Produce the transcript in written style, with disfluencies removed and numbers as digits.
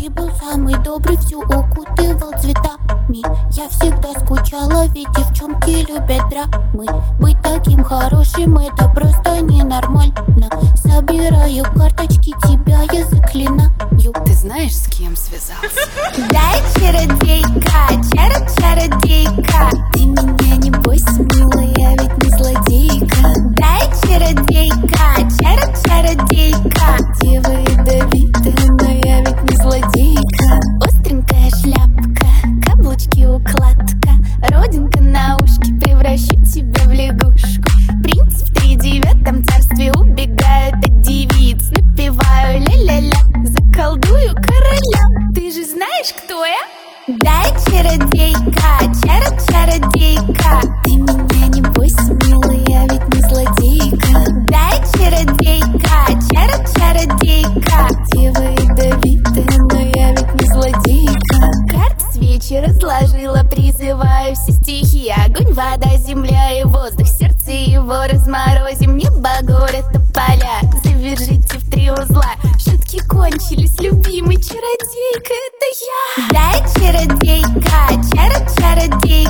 Ты был самый добрый, всю укутывал цветами. Я всегда скучала, ведь девчонки любят драмы. Быть таким хорошим, это просто ненормально. Собираю карточки, тебя я заклинаю. Ты знаешь, с кем связался? Дай, чародейка, чародейка. Ты меня не бойся, милая, я ведь не злодейка. Дай, чародейка, чародейка. Дева ядовитая, но я ведь не злодейка. Остренькая шляпка, каблучки укладка, родинка на ушке, превращу тебя в лягушку. Принц в 39-м царстве убегает от девиц. Напеваю ля-ля-ля, заколдую короля. Ты же знаешь, кто я? Дай, чародейка, чародейка. Ты меня не бойся, милая, я ведь не злодейка. Дай, чародейка, чародейка. Дева ядовитая, но я ведь не злодейка. Карты свечи разложила, призываю все стихи. Огонь, вода, земля и воздух, сердце его разморозим. Небо, город, тополя, завяжите в 3 узла. Шутки кончились, любимый чародейка, это я. Дай, чародейка, чародейка.